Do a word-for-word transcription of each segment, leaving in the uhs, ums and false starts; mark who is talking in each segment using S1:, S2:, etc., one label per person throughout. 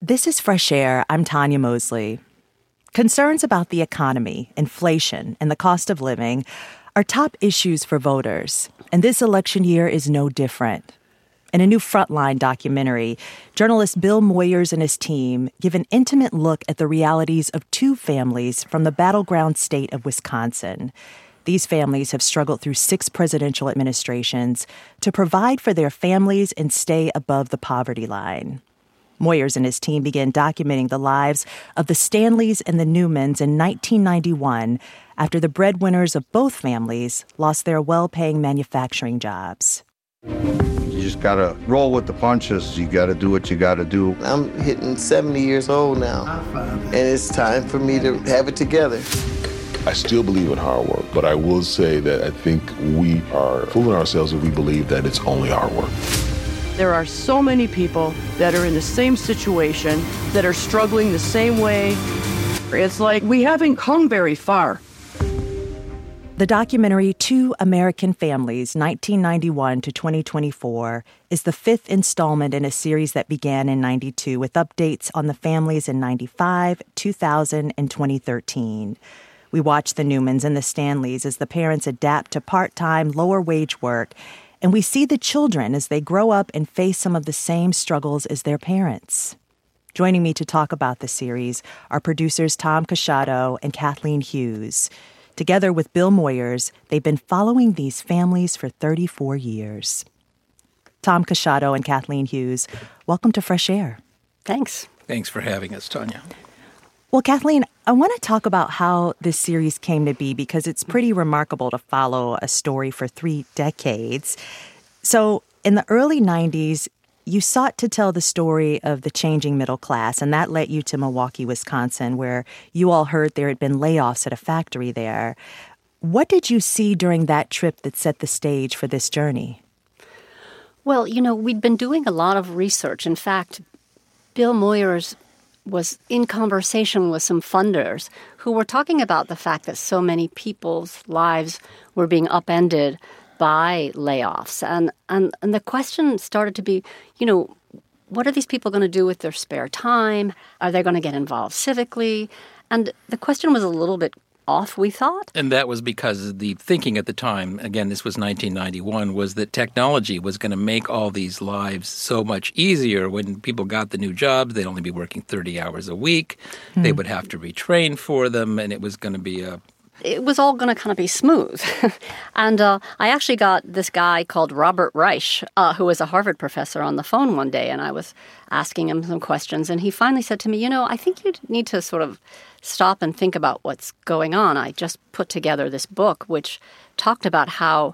S1: This is Fresh Air. I'm Tanya Mosley. Concerns about the economy, inflation, and the cost of living are top issues for voters, and this election year is no different. In a new Frontline documentary, journalist Bill Moyers and his team give an intimate look at the realities of two families from the battleground state of Wisconsin. These families have struggled through six presidential administrations to provide for their families and stay above the poverty line. Moyers and his team began documenting the lives of the Stanleys and the Newmans in nineteen ninety-one after the breadwinners of both families lost their well-paying manufacturing jobs.
S2: You just gotta roll with the punches. You gotta do what you gotta do.
S3: I'm hitting seventy years old now, and it's time for me to have it together.
S4: I still believe in hard work, but I will say that I think we are fooling ourselves if we believe that it's only hard work.
S5: There are so many people that are in the same situation, that are struggling the same way. It's like we haven't come very far.
S1: The documentary Two American Families, nineteen ninety-one to twenty twenty-four, is the fifth installment in a series that began in ninety-two with updates on the families in ninety-five, two thousand, and twenty thirteen. We watch the Newmans and the Stanleys as the parents adapt to part-time, lower-wage work, and we see the children as they grow up and face some of the same struggles as their parents. Joining me to talk about the series are producers Tom Casciato and Kathleen Hughes. Together with Bill Moyers, they've been following these families for thirty-four years. Tom Casciato and Kathleen Hughes, welcome to Fresh Air.
S6: Thanks.
S7: Thanks for having us, Tanya.
S1: Well, Kathleen, I want to talk about how this series came to be because it's pretty remarkable to follow a story for three decades. So in the early nineties, you sought to tell the story of the changing middle class, and that led you to Milwaukee, Wisconsin, where you all heard there had been layoffs at a factory there. What did you see during that trip that set the stage for this journey?
S6: Well, you know, we'd been doing a lot of research. In fact, Bill Moyers was in conversation with some funders who were talking about the fact that so many people's lives were being upended by layoffs. And, and, and the question started to be, you know, what are these people going to do with their spare time? Are they going to get involved civically? And the question was a little bit off, we thought.
S7: And that was because the thinking at the time, again, this was nineteen ninety-one, was that technology was going to make all these lives so much easier. When people got the new jobs, they'd only be working thirty hours a week. Hmm. They would have to retrain for them, and it was going to be a
S6: It was all going to kind of be smooth. and uh, I actually got this guy called Robert Reich, uh, who was a Harvard professor, on the phone one day, and I was asking him some questions, and he finally said to me, you know, I think you need to sort of stop and think about what's going on. I just put together this book which talked about how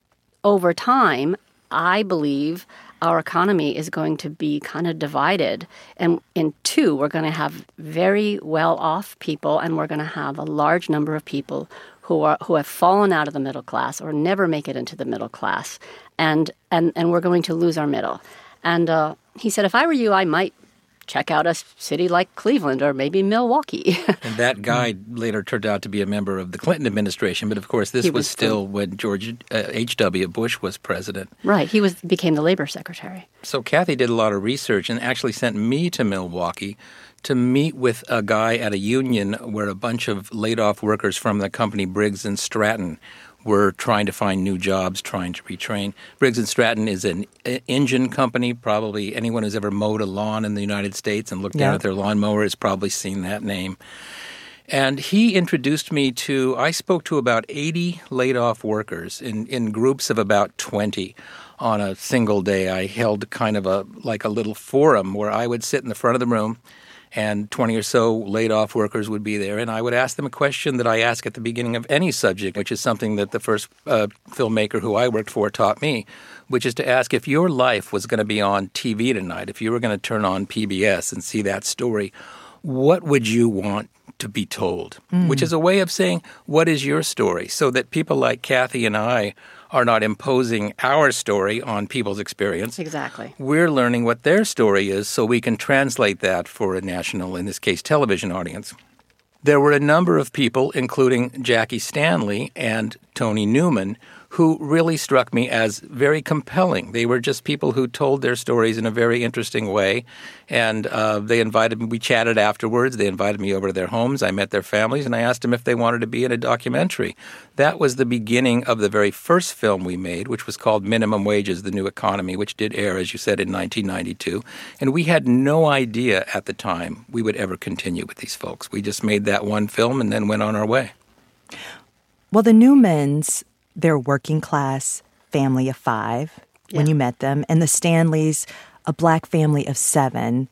S6: over time, I believe our economy is going to be kind of divided. And in two, we're going to have very well-off people, and we're going to have a large number of people who are who have fallen out of the middle class or never make it into the middle class. And and, and we're going to lose our middle. And uh, he said, if I were you, I might check out a city like Cleveland or maybe Milwaukee.
S7: And that guy later turned out to be a member of the Clinton administration. But, of course, this
S6: was,
S7: was still the, when George uh, H W. Bush was president.
S6: Right. He was became the labor secretary.
S7: So Kathy did a lot of research and actually sent me to Milwaukee to meet with a guy at a union where a bunch of laid-off workers from the company Briggs and Stratton were trying to find new jobs, trying to retrain. Briggs and Stratton is an engine company. Probably anyone who's ever mowed a lawn in the United States and looked
S1: yeah.
S7: down at their lawnmower has probably seen that name. And he introduced me to, I spoke to about eighty laid-off workers in, in groups of about twenty on a single day. I held kind of a like a little forum where I would sit in the front of the room, and twenty or so laid-off workers would be there, and I would ask them a question that I ask at the beginning of any subject, which is something that the first uh, filmmaker who I worked for taught me, which is to ask if your life was going to be on T V tonight, if you were going to turn on P B S and see that story, what would you want to be told? Mm. Which is a way of saying, what is your story? So that people like Kathy and I are not imposing our story on people's experience.
S6: Exactly.
S7: We're learning what their story is so we can translate that for a national, in this case, television audience. There were a number of people, including Jackie Stanley and Tony Newman, who really struck me as very compelling. They were just people who told their stories in a very interesting way. And uh, they invited me. We chatted afterwards. They invited me over to their homes. I met their families, and I asked them if they wanted to be in a documentary. That was the beginning of the very first film we made, which was called Minimum Wages, The New Economy, which did air, as you said, in nineteen ninety-two. And we had no idea at the time we would ever continue with these folks. We just made that one film and then went on our way.
S1: Well, the Newmans, they're working class family of five yeah. when you met them, and the Stanleys, a black family of seven.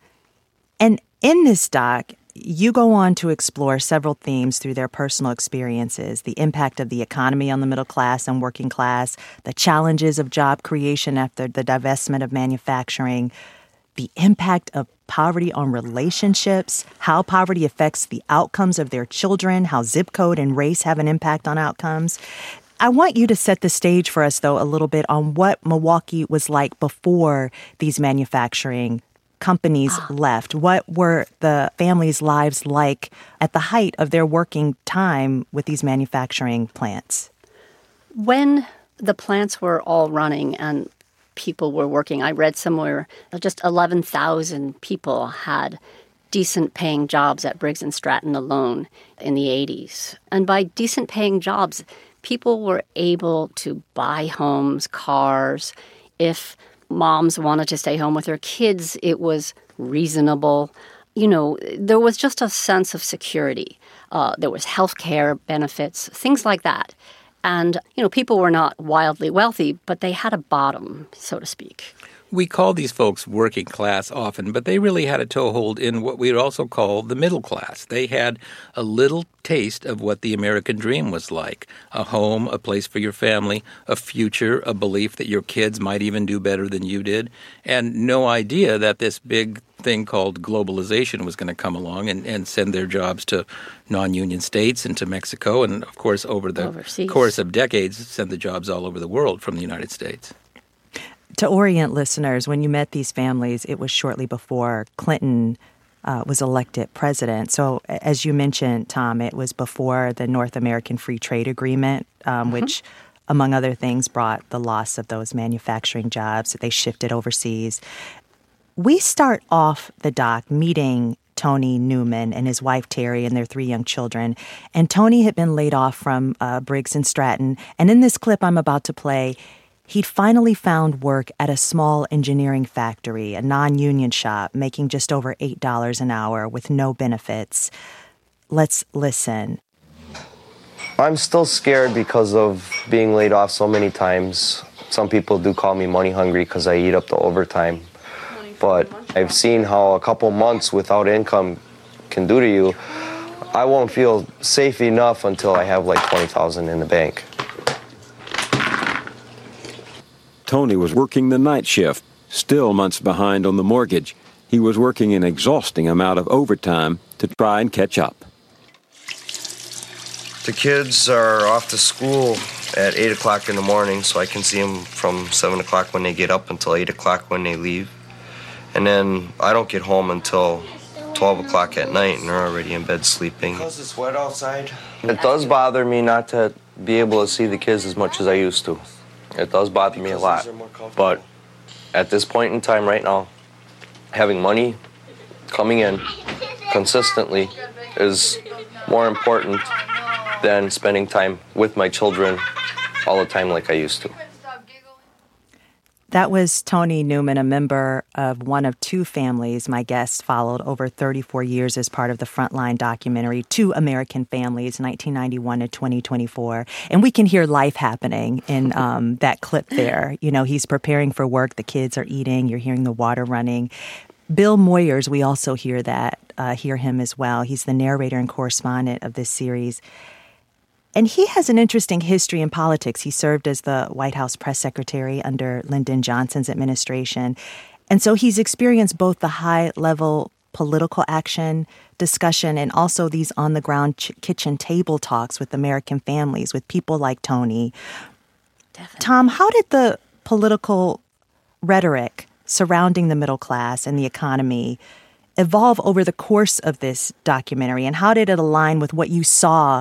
S1: And in this doc, you go on to explore several themes through their personal experiences: the impact of the economy on the middle class and working class, the challenges of job creation after the divestment of manufacturing, the impact of poverty on relationships, how poverty affects the outcomes of their children, how zip code and race have an impact on outcomes. I want you to set the stage for us, though, a little bit on what Milwaukee was like before these manufacturing companies ah. left. What were the families' lives like at the height of their working time with these manufacturing plants?
S6: When the plants were all running and people were working, I read somewhere just eleven thousand people had decent paying jobs at Briggs and Stratton alone in the eighties. And by decent paying jobs, people were able to buy homes, cars. If moms wanted to stay home with their kids, it was reasonable. You know, there was just a sense of security. Uh, there was health care benefits, things like that. And, you know, people were not wildly wealthy, but they had a bottom, so to speak.
S7: We call these folks working class often, but they really had a toehold in what we would also call the middle class. They had a little taste of what the American dream was like: a home, a place for your family, a future, a belief that your kids might even do better than you did, and no idea that this big thing called globalization was going to come along and, and send their jobs to non-union states and to Mexico, and, of course, over the Overseas. course of decades, send the jobs all over the world from the United States.
S1: To orient listeners, when you met these families, it was shortly before Clinton uh, was elected president. So as you mentioned, Tom, it was before the North American Free Trade Agreement, um, mm-hmm. which, among other things, brought the loss of those manufacturing jobs that they shifted overseas. We start off the doc meeting Tony Newman and his wife Terry and their three young children. And Tony had been laid off from uh, Briggs and Stratton. And in this clip I'm about to play, he'd finally found work at a small engineering factory, a non-union shop, making just over eight dollars an hour with no benefits. Let's listen.
S3: I'm still scared because of being laid off so many times. Some people do call me money hungry because I eat up the overtime. But I've seen how a couple months without income can do to you. I won't feel safe enough until I have like twenty thousand dollars in the bank.
S8: Tony was working the night shift, still months behind on the mortgage. He was working an exhausting amount of overtime to try and catch up.
S3: The kids are off to school at eight o'clock in the morning, so I can see them from seven o'clock when they get up until eight o'clock when they leave. And then I don't get home until twelve o'clock at night, and they're already in bed sleeping. Because it's wet outside. It does bother me not to be able to see the kids as much as I used to. It does bother me a lot. But at this point in time right now, having money coming in consistently is more important than spending time with my children all the time like I used to.
S1: That was Tony Newman, a member of one of two families my guest followed over thirty-four years as part of the Frontline documentary, Two American Families, nineteen ninety-one to twenty twenty-four. And we can hear life happening in um, that clip there. You know, he's preparing for work. The kids are eating. You're hearing the water running. Bill Moyers, we also hear that, uh, hear him as well. He's the narrator and correspondent of this series. And he has an interesting history in politics. He served as the White House press secretary under Lyndon Johnson's administration. And so he's experienced both the high-level political action discussion and also these on-the-ground ch- kitchen table talks with American families, with people like Tony. Definitely. Tom, how did the political rhetoric surrounding the middle class and the economy evolve over the course of this documentary? And how did it align with what you saw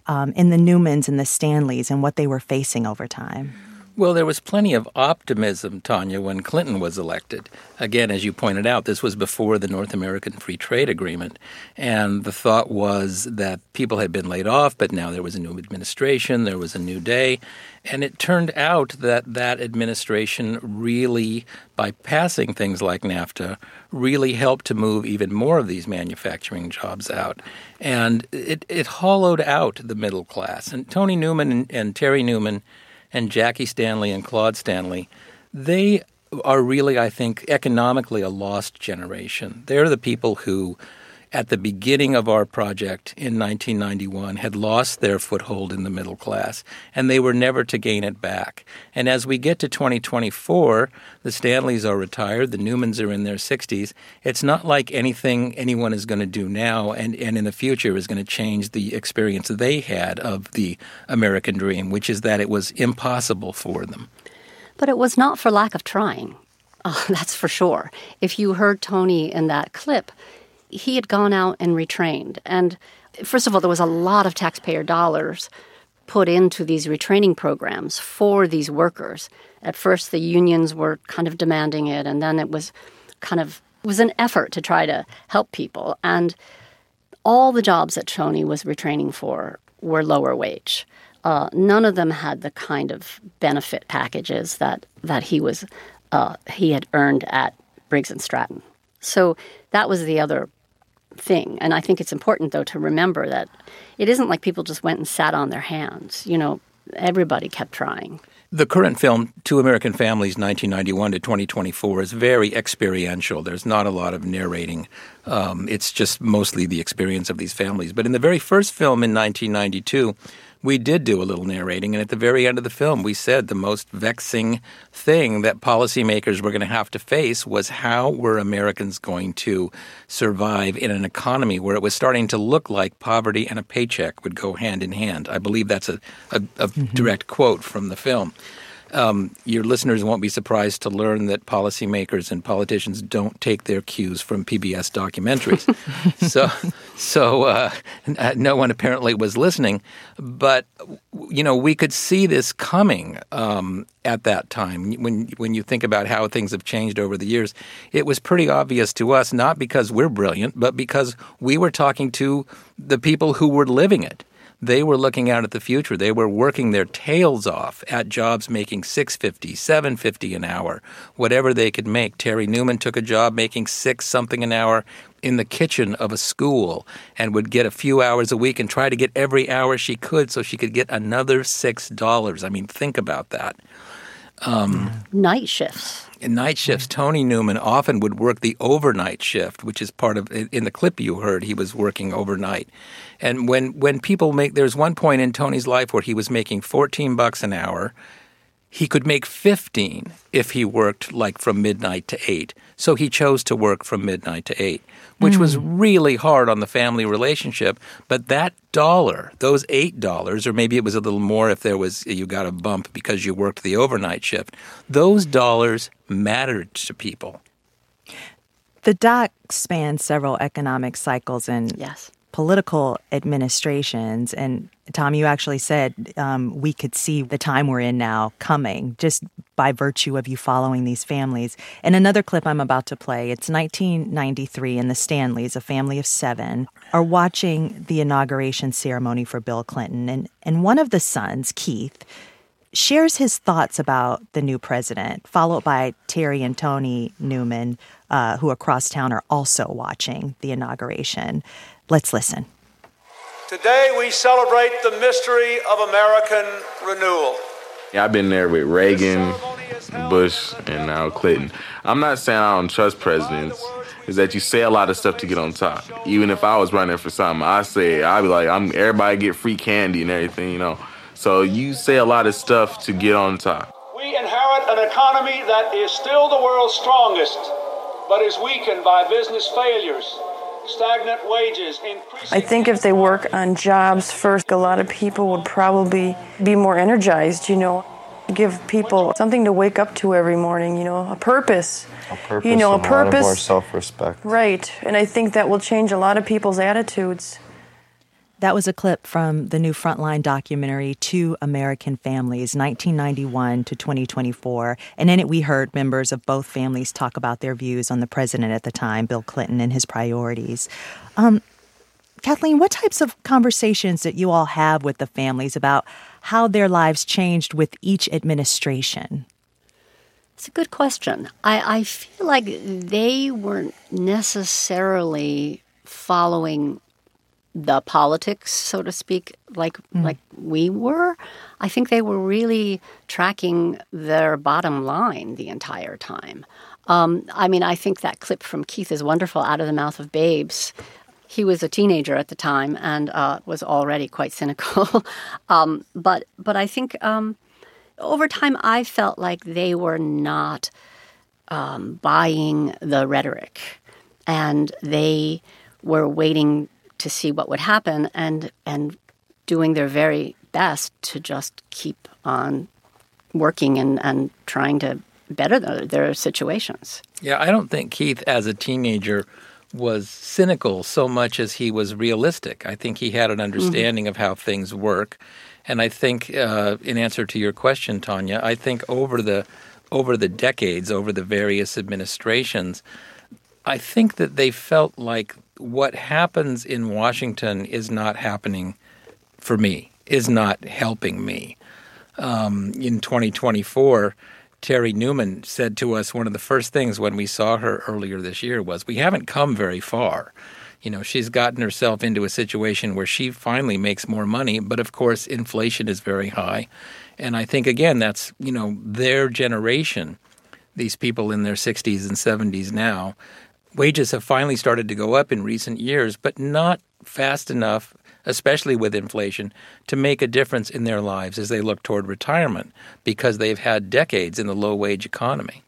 S1: um, in the Newmans and the Stanleys and what they were facing over time?
S7: Well, there was plenty of optimism, Tanya, when Clinton was elected. Again, as you pointed out, this was before the North American Free Trade Agreement. And the thought was that people had been laid off, but now there was a new administration, there was a new day. And it turned out that that administration really, by passing things like NAFTA, really helped to move even more of these manufacturing jobs out. And it, it hollowed out the middle class. And Tony Newman and, and Terry Newman and Jackie Stanley and Claude Stanley, they are really, I think, economically a lost generation. They're the people who, at the beginning of our project in nineteen ninety-one, had lost their foothold in the middle class, and they were never to gain it back. And as we get to twenty twenty-four, the Stanleys are retired, the Newmans are in their sixties. It's not like anything anyone is going to do now and, and in the future is going to change the experience they had of the American dream, which is that it was impossible for them.
S6: But it was not for lack of trying. Oh, that's for sure. If you heard Tony in that clip, he had gone out and retrained. And first of all, there was a lot of taxpayer dollars put into these retraining programs for these workers. At first, the unions were kind of demanding it, and then it was kind of it was an effort to try to help people. And all the jobs that Tony was retraining for were lower wage. Uh, none of them had the kind of benefit packages that that he was uh, he had earned at Briggs and Stratton. So that was the other thing. And I think it's important, though, to remember that it isn't like people just went and sat on their hands. You know, everybody kept trying.
S7: The current film, Two American Families, nineteen ninety-one to twenty twenty-four, is very experiential. There's not a lot of narrating. Um, it's just mostly the experience of these families. But in the very first film in nineteen ninety-two, we did do a little narrating, and at the very end of the film, we said the most vexing thing that policymakers were going to have to face was how were Americans going to survive in an economy where it was starting to look like poverty and a paycheck would go hand in hand. I believe that's a, a, a mm-hmm. direct quote from the film. Um, your listeners won't be surprised to learn that policymakers and politicians don't take their cues from P B S documentaries. so, so uh, no one apparently was listening. But you know, we could see this coming um, at that time. When when you think about how things have changed over the years, it was pretty obvious to us, not because we're brilliant, but because we were talking to the people who were living it. They were looking out at the future. They were working their tails off at jobs making six fifty, seven fifty an hour, whatever they could make. Terry Newman took a job making six something an hour in the kitchen of a school and would get a few hours a week and try to get every hour she could so she could get another six dollars. I mean, think about that. Um,
S6: night shifts.
S7: In night shifts, Tony Newman often would work the overnight shift, which is part of, in the clip you heard, he was working overnight. And when, when people make, there's one point in Tony's life where he was making fourteen bucks an hour. He could make fifteen if he worked like from midnight to eight. So he chose to work from midnight to eight, which mm. was really hard on the family relationship. But that dollar, those eight dollars, or maybe it was a little more if there was you got a bump because you worked the overnight shift, those dollars mattered to people.
S1: The doc spans several economic cycles and
S6: yes.
S1: political administrations. And Tom, you actually said um, we could see the time we're in now coming just by virtue of you following these families. And another clip I'm about to play, it's nineteen ninety-three, and the Stanleys, a family of seven, are watching the inauguration ceremony for Bill Clinton. And, and one of the sons, Keith, shares his thoughts about the new president, followed by Terry and Tony Newman, uh, who across town are also watching the inauguration. Let's listen.
S9: Today we celebrate the mystery of American renewal.
S10: Yeah, I've been there with Reagan, Bush, and now Clinton. I'm not saying I don't trust presidents. Is that you say a lot of stuff to get on top. Even if I was running for something, I say I'd be like, I'm everybody get free candy and everything, you know. So you say a lot of stuff to get on top.
S9: We inherit an economy that is still the world's strongest, but is weakened by business failures, stagnant wages, increasing...
S5: I think if they work on jobs first, a lot of people would probably be more energized, you know. Give people something to wake up to every morning, you know, a purpose.
S3: A purpose,
S5: you know, a,
S3: a
S5: purpose.
S3: lot of more self-respect.
S5: Right, and I think that will change a lot of people's attitudes.
S1: That was a clip from the new Frontline documentary, Two American Families, nineteen ninety-one to twenty twenty-four. And in it, we heard members of both families talk about their views on the president at the time, Bill Clinton, and his priorities. Um, Kathleen, what types of conversations did you all have with the families about how their lives changed with each administration?
S6: It's a good question. I, I feel like they weren't necessarily following the politics, so to speak, like mm. like we were. I think they were really tracking their bottom line the entire time. Um, I mean, I think that clip from Keith is wonderful, Out of the Mouth of Babes. He was a teenager at the time and uh, was already quite cynical. um, but but I think um, over time I felt like they were not um, buying the rhetoric, and they were waiting to see what would happen and and doing their very best to just keep on working and, and trying to better their, their situations.
S7: Yeah, I don't think Keith, as a teenager, was cynical so much as he was realistic. I think he had an understanding mm-hmm. of how things work. And I think, uh, in answer to your question, Tanya, I think over the over the decades, over the various administrations, I think that they felt like what happens in Washington is not happening for me, is not helping me. Um, in twenty twenty-four, Terry Newman said to us, one of the first things when we saw her earlier this year was, we haven't come very far. You know, she's gotten herself into a situation where she finally makes more money, but of course inflation is very high. And I think, again, that's, you know, their generation, these people in their sixties and seventies now. Wages have finally started to go up in recent years, but not fast enough, especially with inflation, to make a difference in their lives as they look toward retirement, because they've had decades in the low-wage economy.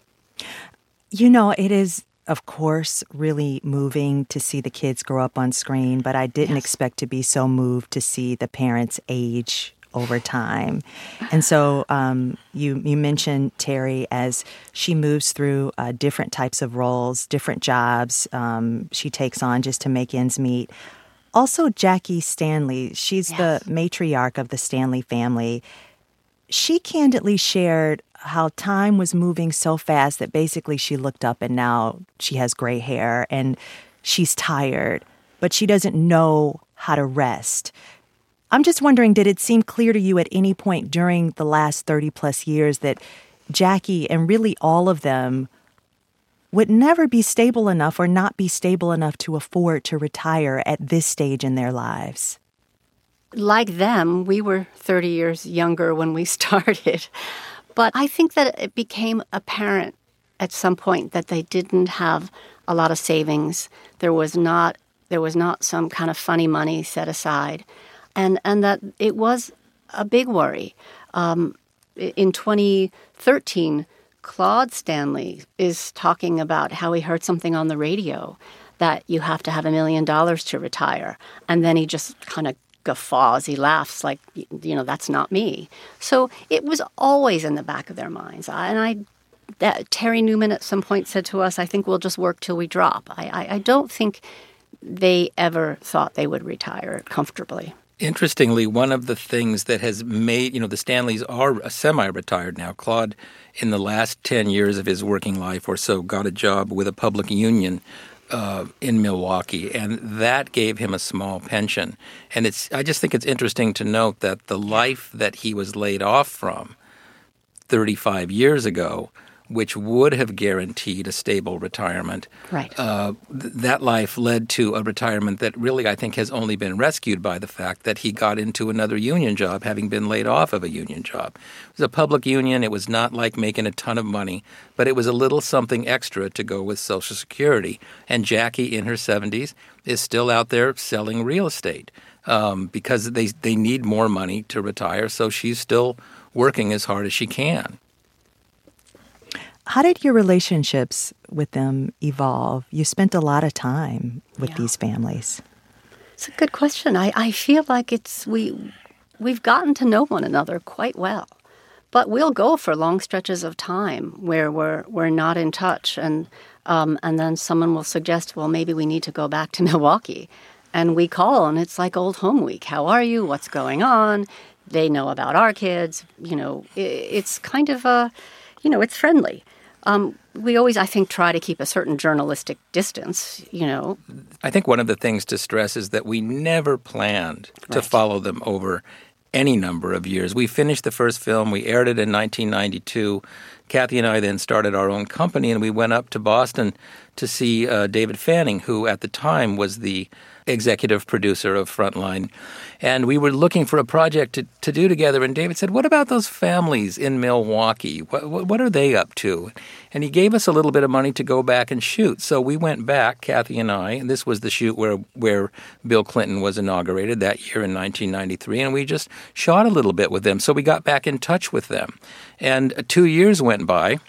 S1: You know, it is, of course, really moving to see the kids grow up on screen, but I didn't yes. expect to be so moved to see the parents age over time. And so um, you you mentioned Terry as she moves through uh, different types of roles, different jobs um, she takes on just to make ends meet. Also, Jackie Stanley, she's yes. the matriarch of the Stanley family. She candidly shared how time was moving so fast that basically she looked up and now she has gray hair and she's tired, but she doesn't know how to rest. I'm just wondering, did it seem clear to you at any point during the last thirty plus years that Jackie and really all of them would never be stable enough or not be stable enough to afford to retire at this stage in their lives?
S6: Like them, we were thirty years younger when we started. But I think that it became apparent at some point that they didn't have a lot of savings. There was not there was not some kind of funny money set aside. And and that it was a big worry. Um, in twenty thirteen, Claude Stanley is talking about how he heard something on the radio that you have to have a million dollars to retire. And then he just kind of guffaws, he laughs like, you know, that's not me. So it was always in the back of their minds. And I, that, Terry Newman at some point said to us, I think we'll just work till we drop. I, I, I don't think they ever thought they would retire comfortably.
S7: Interestingly, one of the things that has made, you know, the Stanleys are semi-retired now. Claude, in the last ten years of his working life or so, got a job with a public union uh, in Milwaukee, and that gave him a small pension. And it's, I just think it's interesting to note that the life that he was laid off from thirty-five years ago, which would have guaranteed a stable retirement.
S6: Right.
S7: Uh, th- that life led to a retirement that really, I think, has only been rescued by the fact that he got into another union job, having been laid off of a union job. It was a public union. It was not like making a ton of money, but it was a little something extra to go with Social Security. And Jackie, in her seventies, is still out there selling real estate um, because they they need more money to retire, so she's still working as hard as she can.
S1: How did your relationships with them evolve? You spent a lot of time with yeah. these families.
S6: It's a good question. I, I feel like it's we we've gotten to know one another quite well, but we'll go for long stretches of time where we're we're not in touch, and um, and then someone will suggest, well, maybe we need to go back to Milwaukee, And we call, and it's like old home week. How are you? What's going on? They know about our kids. You know, it's kind of a, you know, it's friendly. Um, we always, I think, try to keep a certain journalistic distance, you know.
S7: I think one of the things to stress is that we never planned right. to follow them over any number of years. We finished the first film. We aired it in nineteen ninety-two. Kathy and I then started our own company, and we went up to Boston to see uh, David Fanning, who at the time was the executive producer of Frontline. And we were looking for a project to, to do together. And David said, what about those families in Milwaukee? What, what, what are they up to? And he gave us a little bit of money to go back and shoot. So we went back, Kathy and I, and this was the shoot where, where Bill Clinton was inaugurated that year in nineteen ninety-three. And we just shot a little bit with them. So we got back in touch with them. And two years went by.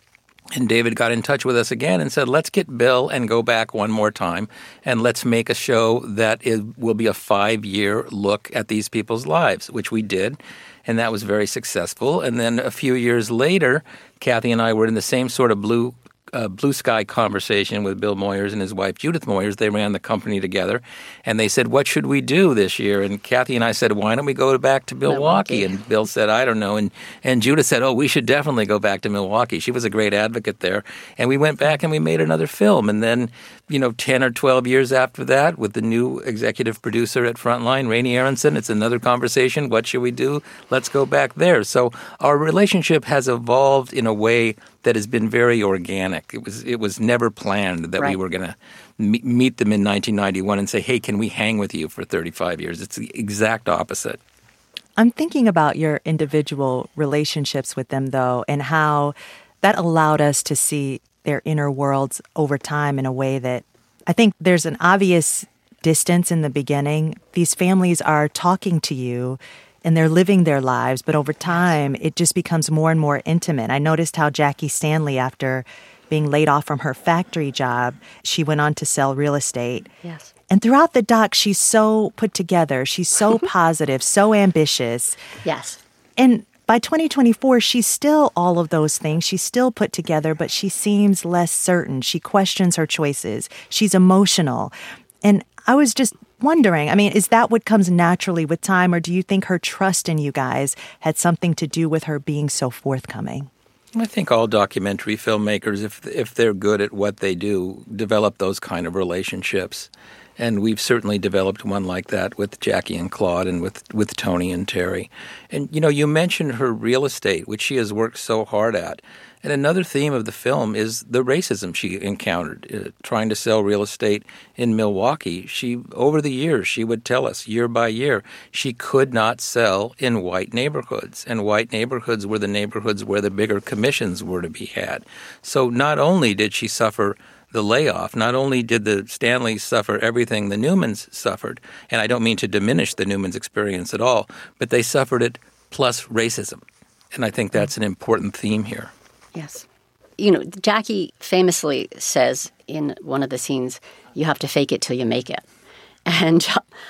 S7: And David got in touch with us again and said, let's get Bill and go back one more time, and let's make a show that is, will be a five-year look at these people's lives, which we did, and that was very successful. And then a few years later, Kathy and I were in the same sort of blue uh, blue sky conversation with Bill Moyers and his wife Judith Moyers. They ran the company together, and they said, what should we do this year? And Kathy and I said, why don't we go back to Milwaukee? Milwaukee. And Bill said, I don't know. And and Judith said, oh, we should definitely go back to Milwaukee. She was a great advocate there. And we went back and we made another film. And then, you know, ten or twelve years after that, with the new executive producer at Frontline, Rainey Aronson, it's another conversation. What should we do? Let's go back there. So our relationship has evolved in a way that has been very organic. It was it was never planned that right. we were going to me- meet them in nineteen ninety-one and say, hey, can we hang with you for thirty-five years? It's the exact opposite.
S1: I'm thinking about your individual relationships with them, though, and how that allowed us to see their inner worlds over time in a way that I think there's an obvious distance in the beginning. These families are talking to you and they're living their lives, but over time, it just becomes more and more intimate. I noticed how Jackie Stanley, after being laid off from her factory job, she went on to sell real estate.
S6: Yes.
S1: And throughout the doc, she's so put together. She's so positive, so ambitious.
S6: Yes.
S1: And by twenty twenty-four, she's still all of those things. She's still put together, but she seems less certain. She questions her choices. She's emotional. And I was just wondering, I mean, is that what comes naturally with time, or do you think her trust in you guys had something to do with her being so forthcoming?
S7: I think all documentary filmmakers, if if they're good at what they do, develop those kind of relationships. And we've certainly developed one like that with Jackie and Claude and with, with Tony and Terry. And, you know, you mentioned her real estate, which she has worked so hard at. And another theme of the film is the racism she encountered uh, trying to sell real estate in Milwaukee. She, over the years, she would tell us year by year, she could not sell in white neighborhoods. And white neighborhoods were the neighborhoods where the bigger commissions were to be had. So not only did she suffer the layoff, not only did the Stanleys suffer everything the Newmans suffered, and I don't mean to diminish the Newmans' experience at all, but they suffered it plus racism. And I think that's an important theme here.
S6: Yes. You know, Jackie famously says in one of the scenes, you have to fake it till you make it. And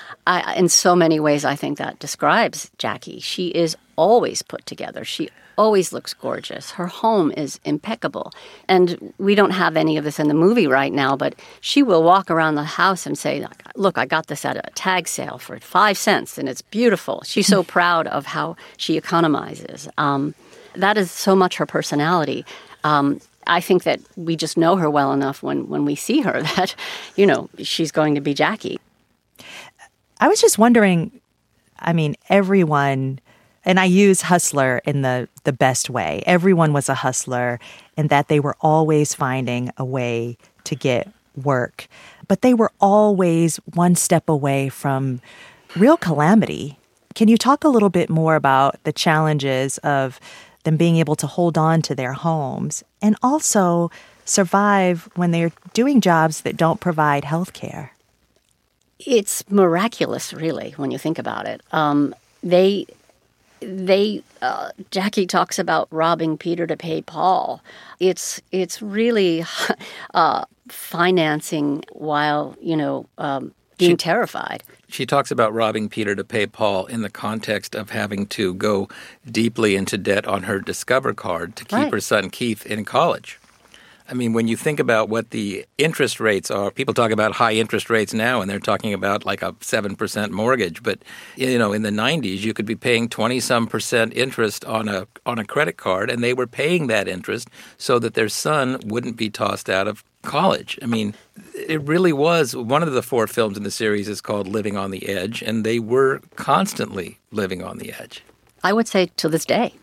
S6: I, in so many ways, I think that describes Jackie. She is always put together. She always looks gorgeous. Her home is impeccable. And we don't have any of this in the movie right now, but she will walk around the house and say, look, I got this at a tag sale for five cents, and it's beautiful. She's so proud of how she economizes. Um, that is so much her personality. Um, I think that we just know her well enough when, when we see her that, you know, she's going to be Jackie.
S1: I was just wondering, I mean, everyone, and I use hustler in the, the best way. Everyone was a hustler in that they were always finding a way to get work. But they were always one step away from real calamity. Can you talk a little bit more about the challenges of them being able to hold on to their homes and also survive when they're doing jobs that don't provide health care?
S6: It's miraculous, really, when you think about it. Um, they, they, uh, Jackie talks about robbing Peter to pay Paul. It's it's really uh, financing while, you know, um, being she, terrified.
S7: She talks about robbing Peter to pay Paul in the context of having to go deeply into debt on her Discover card to keep
S6: right.
S7: her son Keith in college. I mean, when you think about what the interest rates are, people talk about high interest rates now, and they're talking about like a seven percent mortgage. But, you know, in the nineties, you could be paying twenty-some percent interest on a on a credit card, and they were paying that interest so that their son wouldn't be tossed out of college. I mean, it really was. One of the four films in the series is called Living on the Edge, and they were constantly living on the edge.
S6: I would say to this day.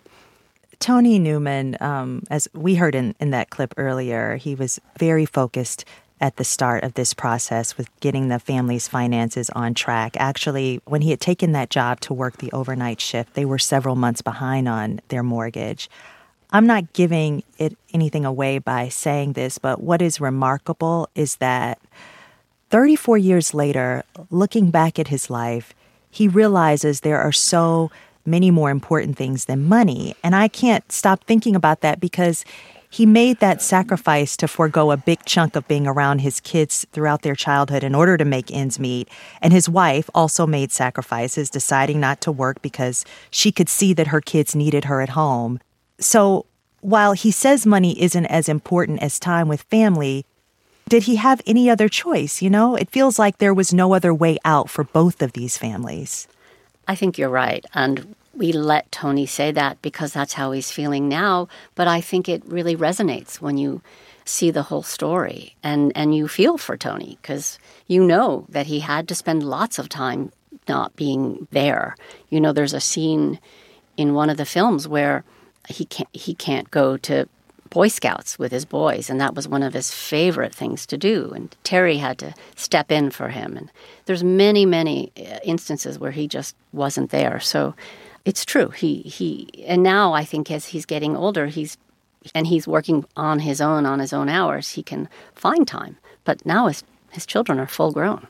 S1: Tony Newman, um, as we heard in, in that clip earlier, he was very focused at the start of this process with getting the family's finances on track. Actually, when he had taken that job to work the overnight shift, they were several months behind on their mortgage. I'm not giving it anything away by saying this, but what is remarkable is that thirty-four years later, looking back at his life, he realizes there are so many more important things than money. And I can't stop thinking about that because he made that sacrifice to forego a big chunk of being around his kids throughout their childhood in order to make ends meet. And his wife also made sacrifices, deciding not to work because she could see that her kids needed her at home. So while he says money isn't as important as time with family, did he have any other choice? You know, it feels like there was no other way out for both of these families.
S6: I think you're right. And we let Tony say that because that's how he's feeling now. But I think it really resonates when you see the whole story and, and you feel for Tony because you know that he had to spend lots of time not being there. You know, there's a scene in one of the films where he can't, he can't go to Boy Scouts with his boys, and that was one of his favorite things to do. And Terry had to step in for him. And there's many, many instances where he just wasn't there. So it's true. He he, and now I think as he's getting older, he's and he's working on his own, on his own hours, he can find time. But now his his children are full grown.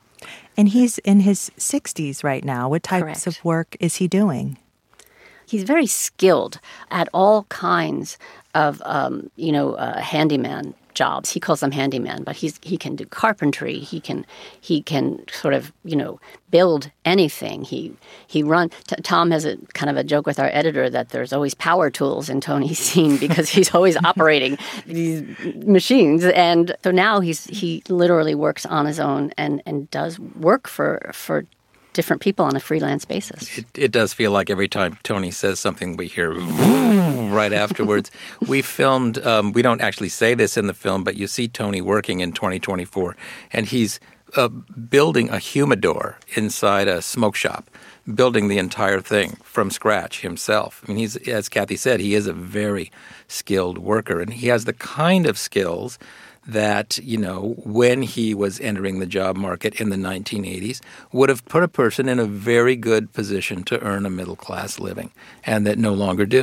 S1: And he's in his sixties right now. What types
S6: Correct.
S1: of work is he doing?
S6: He's very skilled at all kinds of, um, you know, uh, handyman jobs. He calls them handyman, but he's he can do carpentry. He can he can sort of, you know, build anything. He he run. T- Tom has a kind of a joke with our editor that there's always power tools in Tony's scene because he's always operating these machines. And so now he's he literally works on his own and, and does work for for. different people on a freelance basis.
S7: It, it does feel like every time Tony says something, we hear right afterwards. We filmed, um, we don't actually say this in the film, but you see Tony working in twenty twenty-four, and he's uh, building a humidor inside a smoke shop, building the entire thing from scratch himself. I mean, he's, as Kathy said, he is a very skilled worker, and he has the kind of skills that, you know, when he was entering the job market in the nineteen eighties, would have put a person in a very good position to earn a middle-class living, and that no longer do.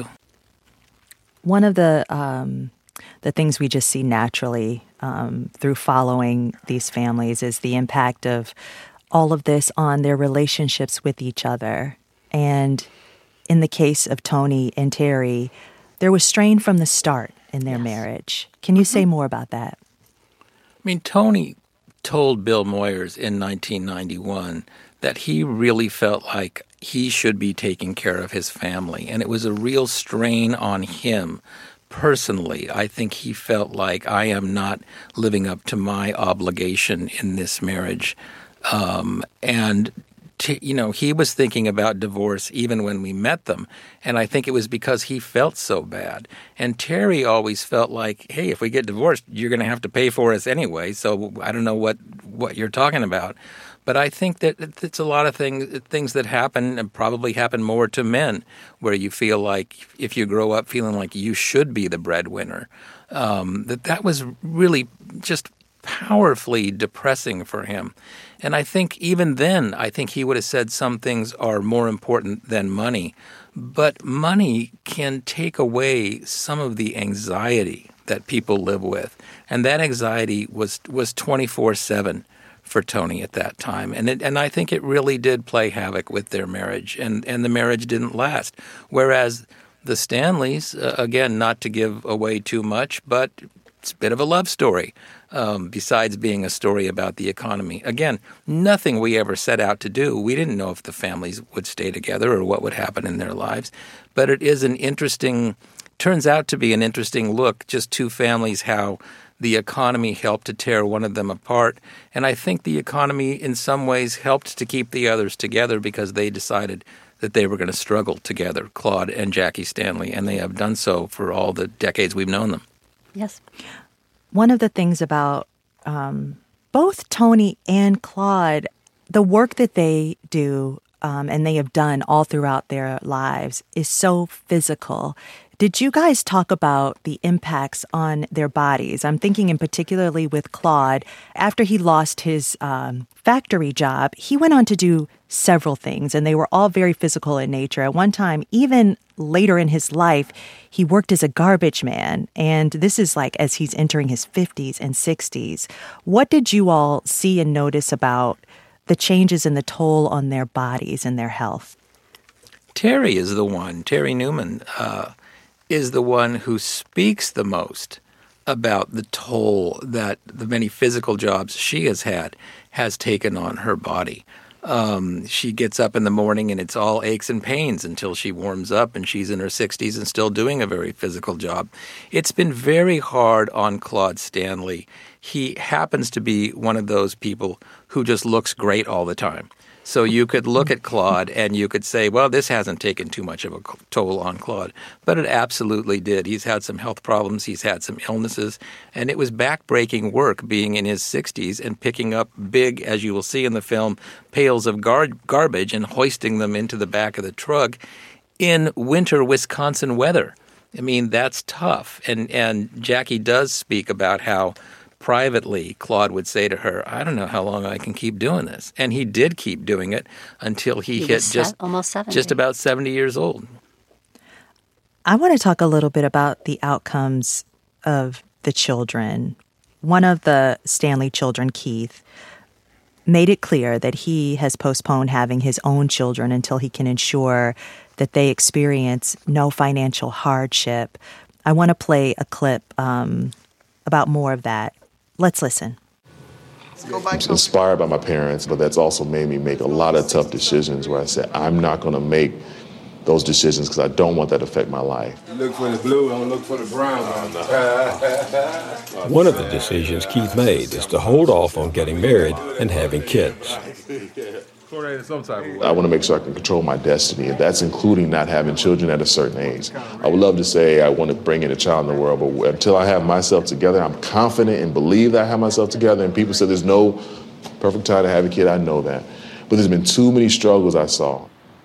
S1: One of the um, the things we just see naturally um, through following these families is the impact of all of this on their relationships with each other. And in the case of Tony and Terry, there was strain from the start in their yes. marriage. Can you say more about that?
S7: I mean, Tony told Bill Moyers in nineteen ninety-one that he really felt like he should be taking care of his family, and it was a real strain on him personally. I think he felt like, I am not living up to my obligation in this marriage. Um, and To, you know, he was thinking about divorce even when we met them. And I think it was because he felt so bad. And Terry always felt like, hey, if we get divorced, you're going to have to pay for us anyway. So I don't know what, what you're talking about. But I think that it's a lot of things things that happen and probably happen more to men, where you feel like if you grow up feeling like you should be the breadwinner, um, that that was really just powerfully depressing for him. And I think even then, I think he would have said some things are more important than money. But money can take away some of the anxiety that people live with. And that anxiety was was twenty-four seven for Tony at that time. And it, and I think it really did play havoc with their marriage. And, and the marriage didn't last. Whereas the Stanleys, uh, again, not to give away too much, but it's a bit of a love story. Um, besides being a story about the economy. Again, nothing we ever set out to do. We didn't know if the families would stay together or what would happen in their lives. But it is an interesting turns out to be an interesting look, just two families, how the economy helped to tear one of them apart. And I think the economy in some ways helped to keep the others together because they decided that they were going to struggle together, Claude and Jackie Stanley, and they have done so for all the decades we've known them.
S6: Yes.
S1: One of the things about um, both Tony and Claude, the work that they do um, and they have done all throughout their lives is so physical. Did you guys talk about the impacts on their bodies? I'm thinking in particularly with Claude. After he lost his um, factory job, he went on to do several things, and they were all very physical in nature. At one time, even later in his life, he worked as a garbage man, and this is like as he's entering his fifties and sixties. What did you all see and notice about the changes in the toll on their bodies and their health?
S7: Terry is the one, Terry Newman, uh, is the one who speaks the most about the toll that the many physical jobs she has had has taken on her body. Um, she gets up in the morning and it's all aches and pains until she warms up, and she's in her sixties and still doing a very physical job. It's been very hard on Claude Stanley. He happens to be one of those people who just looks great all the time. So you could look at Claude and you could say, well, this hasn't taken too much of a toll on Claude. But it absolutely did. He's had some health problems. He's had some illnesses. And it was backbreaking work being in his sixties and picking up big, as you will see in the film, pails of gar- garbage and hoisting them into the back of the truck in winter Wisconsin weather. I mean, that's tough. And, and Jackie does speak about how privately, Claude would say to her, I don't know how long I can keep doing this. And he did keep doing it until he,
S6: he
S7: hit
S6: was
S7: just,
S6: se- almost seventy.
S7: just about seventy years old.
S1: I want to talk a little bit about the outcomes of the children. One of the Stanley children, Keith, made it clear that he has postponed having his own children until he can ensure that they experience no financial hardship. I want to play a clip um, about more of that. Let's listen.
S4: I'm inspired by my parents, but that's also made me make a lot of tough decisions where I said, I'm not going to make those decisions because I don't want that to affect my life.
S11: You look for the blue, I don't look for the brown.
S12: One of the decisions Keith made is to hold off on getting married and having kids.
S4: I want to make sure I can control my destiny, and that's including not having children at a certain age. I would love to say I want to bring in a child in the world, but until I have myself together, I'm confident and believe that I have myself together, and people say there's no perfect time to have a kid. I know that. But there's been too many struggles I saw.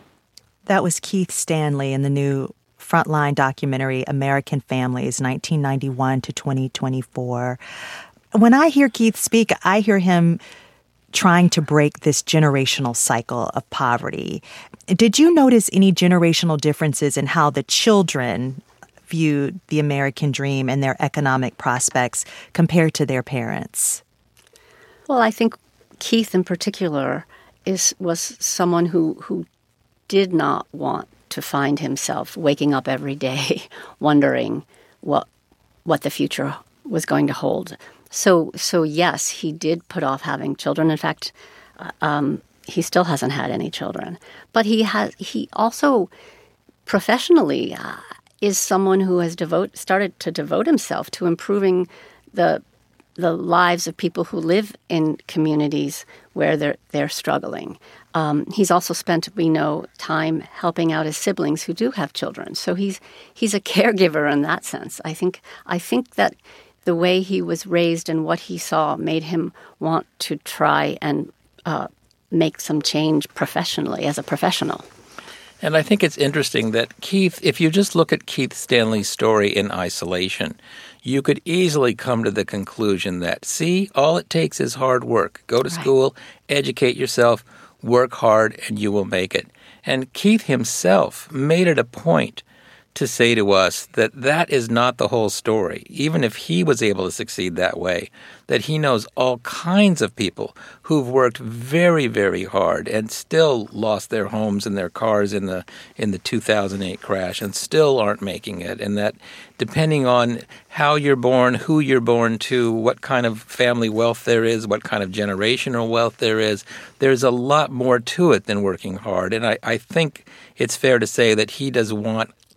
S1: That was Keith Stanley in the new Frontline documentary, American Families, nineteen ninety-one to twenty twenty-four. When I hear Keith speak, I hear him trying to break this generational cycle of poverty. Did you notice any generational differences in how the children viewed the American dream and their economic prospects compared to their parents?
S6: Well, I think Keith in particular is was someone who, who did not want to find himself waking up every day wondering what what the future was going to hold. So, so yes, he did put off having children. In fact, uh, um, he still hasn't had any children. But he has. He also, professionally, uh, is someone who has devote started to devote himself to improving the the lives of people who live in communities where they're they're struggling. Um, he's also spent, we know, time helping out his siblings who do have children. So he's he's a caregiver in that sense. I think I think that the way he was raised and what he saw made him want to try and uh, make some change professionally, as a professional.
S7: And I think it's interesting that Keith, if you just look at Keith Stanley's story in isolation, you could easily come to the conclusion that, see, all it takes is hard work. Go to right. school, educate yourself, work hard, and you will make it. And Keith himself made it a point to say to us that that is not the whole story. Even if he was able to succeed that way, that he knows all kinds of people who've worked very, very hard and still lost their homes and their cars in the in the two thousand eight crash and still aren't making it. And that depending on how you're born, who you're born to, what kind of family wealth there is, what kind of generational wealth there is, there's a lot more to it than working hard. And I, I think it's fair to say that he does want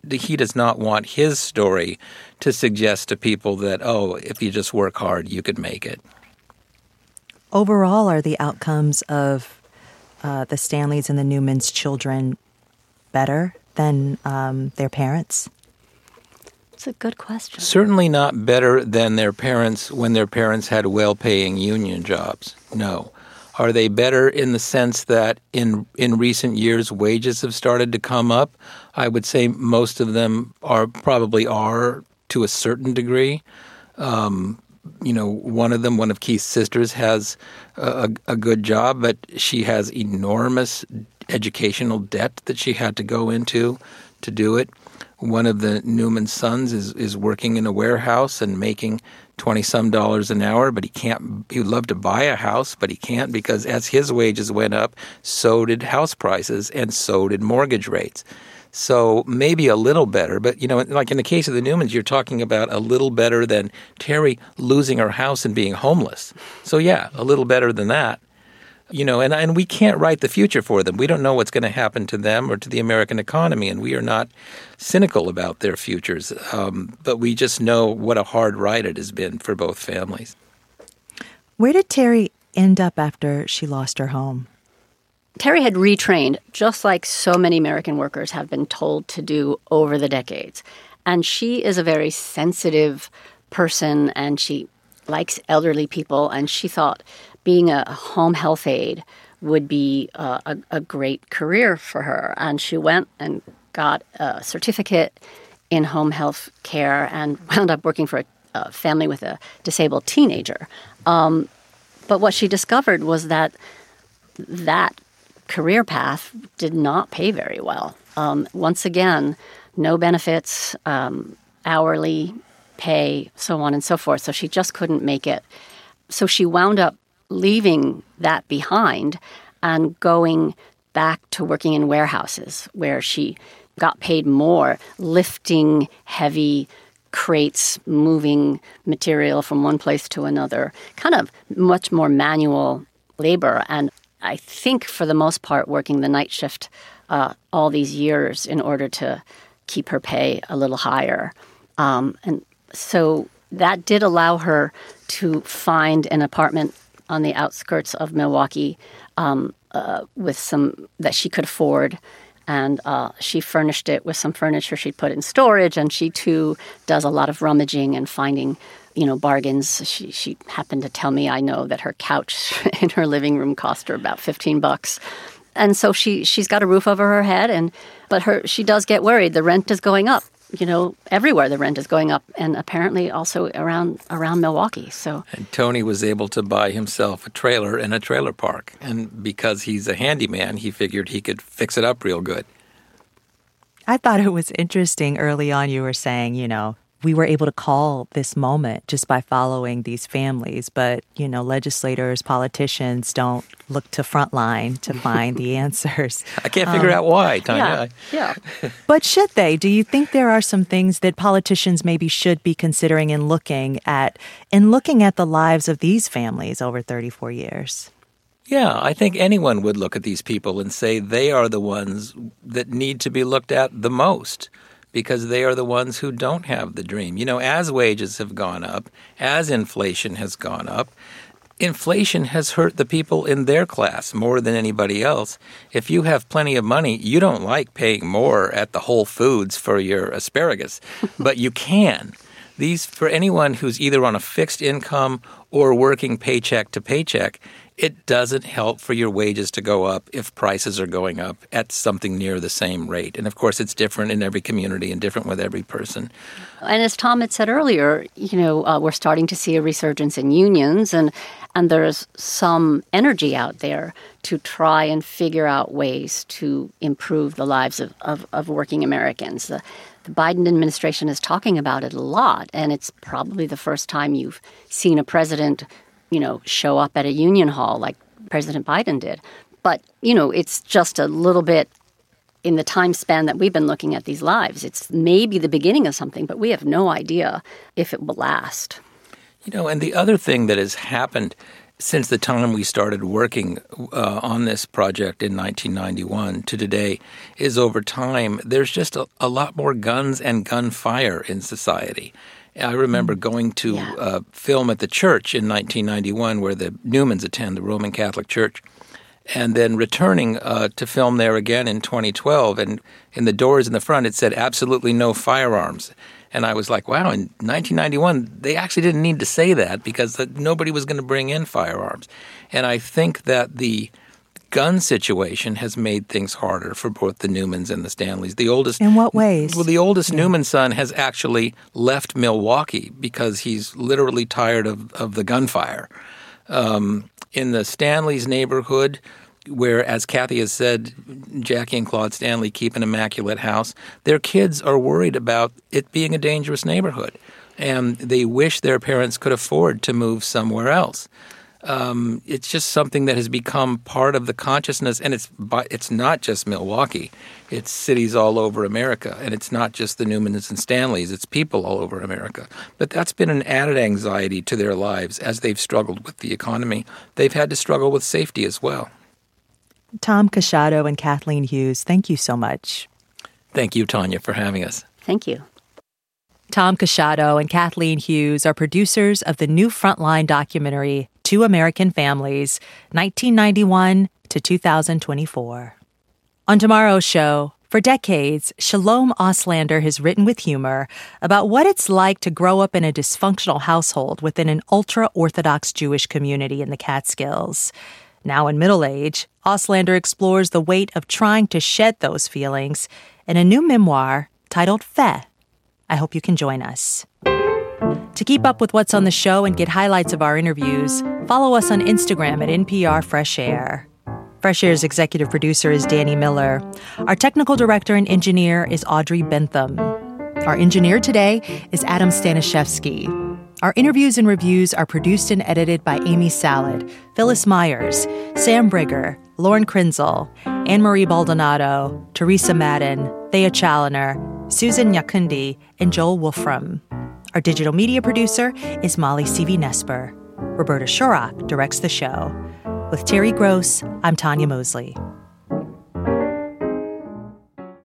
S7: he does not want his story to suggest to people that, oh, if you just work hard, you could make it.
S1: Overall, are the outcomes of uh, the Stanleys and the Newmans' children better than um, their parents?
S6: It's a good question.
S7: Certainly not better than their parents when their parents had well-paying union jobs. No. Are they better in the sense that in in recent years wages have started to come up? I would say most of them are probably are to a certain degree. Um, you know, one of them, one of Keith's sisters, has a, a good job, but she has enormous educational debt that she had to go into to do it. One of the Newman sons is, is working in a warehouse and making twenty-some dollars an hour, but he can't, he would love to buy a house, but he can't because as his wages went up, so did house prices and so did mortgage rates. So maybe a little better, but, you know, like in the case of the Newmans, you're talking about a little better than Terry losing her house and being homeless. So yeah, a little better than that. You know, and and we can't write the future for them. We don't know what's going to happen to them or to the American economy, and we are not cynical about their futures. Um, but we just know what a hard ride it has been for both families.
S1: Where did Terry end up after she lost her home?
S6: Terry had retrained, just like so many American workers have been told to do over the decades. And she is a very sensitive person, and she likes elderly people, and she thought being a home health aide would be uh, a, a great career for her. And she went and got a certificate in home health care and wound up working for a, a family with a disabled teenager. Um, but what she discovered was that that career path did not pay very well. Um, once again, no benefits, um, hourly pay, so on and so forth. So she just couldn't make it. So she wound up leaving that behind and going back to working in warehouses where she got paid more, lifting heavy crates, moving material from one place to another, kind of much more manual labor. And I think for the most part working the night shift uh, all these years in order to keep her pay a little higher. Um, and so that did allow her to find an apartment on the outskirts of Milwaukee um, uh, with some that she could afford. And uh, she furnished it with some furniture she'd put in storage. And she, too, does a lot of rummaging and finding, you know, bargains. She, she happened to tell me, I know, that her couch in her living room cost her about fifteen bucks. And so she, she's got a roof over her head. And but her she does get worried. The rent is going up. You know, everywhere the rent is going up, and apparently also around around Milwaukee. So,
S7: and Tony was able to buy himself a trailer in a trailer park, and because he's a handyman, he figured he could fix it up real good.
S1: I thought it was interesting early on. You were saying, you know, we were able to call this moment just by following these families, but you know, legislators, politicians don't look to Frontline to find the answers.
S7: I can't figure um, out why, Tanya.
S6: Yeah, yeah.
S1: But should they? Do you think there are some things that politicians maybe should be considering in looking at in looking at the lives of these families over thirty-four years?
S7: Yeah, I think anyone would look at these people and say they are the ones that need to be looked at the most, because they are the ones who don't have the dream. You know, as wages have gone up, as inflation has gone up, inflation has hurt the people in their class more than anybody else. If you have plenty of money, you don't like paying more at the Whole Foods for your asparagus, but you can. These, for anyone who's either on a fixed income or working paycheck to paycheck, it doesn't help for your wages to go up if prices are going up at something near the same rate. And of course, it's different in every community and different with every person.
S6: And as Tom had said earlier, you know, uh, we're starting to see a resurgence in unions, and and there's some energy out there to try and figure out ways to improve the lives of, of, of working Americans. The, the Biden administration is talking about it a lot, and it's probably the first time you've seen a president, you know, show up at a union hall like President Biden did. But, you know, it's just a little bit in the time span that we've been looking at these lives. It's maybe the beginning of something, but we have no idea if it will last.
S7: You know, and the other thing that has happened since the time we started working uh, on this project in nineteen ninety-one to today is over time, there's just a, a lot more guns and gunfire in society. I remember going to yeah. uh, film at the church in nineteen ninety-one where the Newmans attend, the Roman Catholic Church, and then returning uh, to film there again in twenty twelve. And in the doors in the front, it said absolutely no firearms. And I was like, wow, in nineteen ninety-one, they actually didn't need to say that because nobody was going to bring in firearms. And I think that the gun situation has made things harder for both the Newmans and the Stanleys. The oldest,
S1: in what ways?
S7: Well, the oldest yeah. Newman son has actually left Milwaukee because he's literally tired of, of the gunfire. Um, in the Stanleys' neighborhood, where, as Kathy has said, Jackie and Claude Stanley keep an immaculate house, their kids are worried about it being a dangerous neighborhood, and they wish their parents could afford to move somewhere else. Um, it's just something that has become part of the consciousness, and it's it's not just Milwaukee. It's cities all over America, and it's not just the Newmans and Stanleys. It's people all over America. But that's been an added anxiety to their lives as they've struggled with the economy. They've had to struggle with safety as well.
S1: Tom Casciato and Kathleen Hughes, thank you so much.
S7: Thank you, Tanya, for having us.
S6: Thank you.
S1: Tom Casciato and Kathleen Hughes are producers of the new Frontline documentary, Two American Families, nineteen ninety-one to two thousand twenty-four. On tomorrow's show, for decades, Shalom Auslander has written with humor about what it's like to grow up in a dysfunctional household within an ultra-Orthodox Jewish community in the Catskills. Now in middle age, Auslander explores the weight of trying to shed those feelings in a new memoir titled Feh. I hope you can join us. To keep up with what's on the show and get highlights of our interviews, follow us on Instagram at N P R Fresh Air. Fresh Air's executive producer is Danny Miller. Our technical director and engineer is Audrey Bentham. Our engineer today is Adam Staniszewski. Our interviews and reviews are produced and edited by Amy Salad, Phyllis Myers, Sam Brigger, Lauren Krenzel, Anne-Marie Baldonado, Teresa Madden, Thea Challoner, Susan Nyakundi, and Joel Wolfram. Our digital media producer is Molly C V Nesper. Roberta Shurrock directs the show. With Terry Gross, I'm Tanya Mosley.